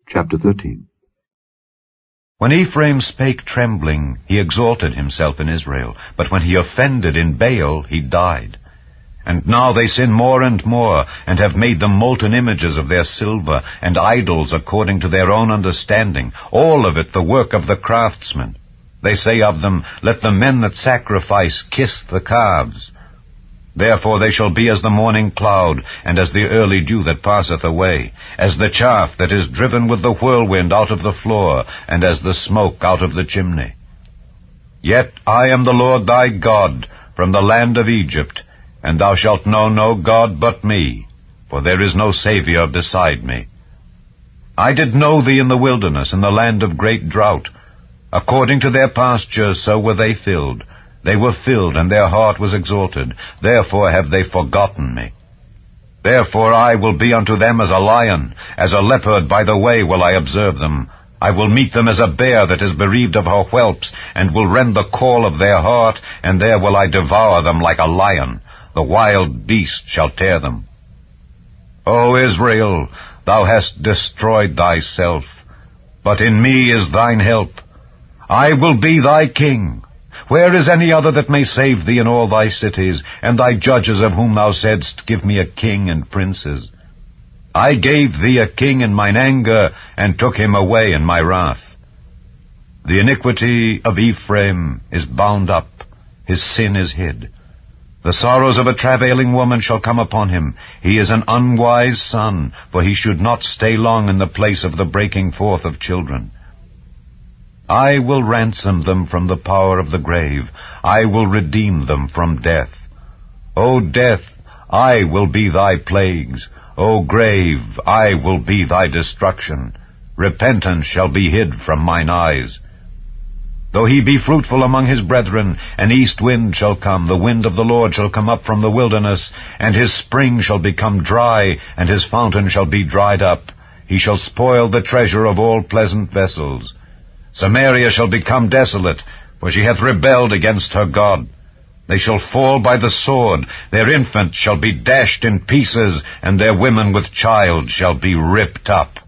Chapter 13. When Ephraim spake trembling, he exalted himself in Israel, but when he offended in Baal, he died. And now they sin more and more, and have made them molten images of their silver, and idols according to their own understanding, all of it the work of the craftsmen. They say of them, Let the men that sacrifice kiss the calves. Therefore they shall be as the morning cloud, and as the early dew that passeth away, as the chaff that is driven with the whirlwind out of the floor, and as the smoke out of the chimney. Yet I am the Lord thy God, from the land of Egypt, and thou shalt know no God but me, for there is no Saviour beside me. I did know thee in the wilderness, in the land of great drought. According to their pasture so were they filled. They were filled, and their heart was exalted. Therefore have they forgotten me. Therefore I will be unto them as a lion, as a leopard by the way will I observe them. I will meet them as a bear that is bereaved of her whelps, and will rend the caul of their heart, and there will I devour them like a lion. The wild beast shall tear them. O Israel, thou hast destroyed thyself, but in me is thine help. I will be thy king. Where is any other that may save thee in all thy cities, and thy judges of whom thou saidst, Give me a king and princes? I gave thee a king in mine anger, and took him away in my wrath. The iniquity of Ephraim is bound up, his sin is hid. The sorrows of a travailing woman shall come upon him. He is an unwise son, for he should not stay long in the place of the breaking forth of children. I will ransom them from the power of the grave. I will redeem them from death. O death, I will be thy plagues. O grave, I will be thy destruction. Repentance shall be hid from mine eyes. Though he be fruitful among his brethren, an east wind shall come, the wind of the Lord shall come up from the wilderness, and his spring shall become dry, and his fountain shall be dried up. He shall spoil the treasure of all pleasant vessels. Samaria shall become desolate, for she hath rebelled against her God. They shall fall by the sword, their infants shall be dashed in pieces, and their women with child shall be ripped up.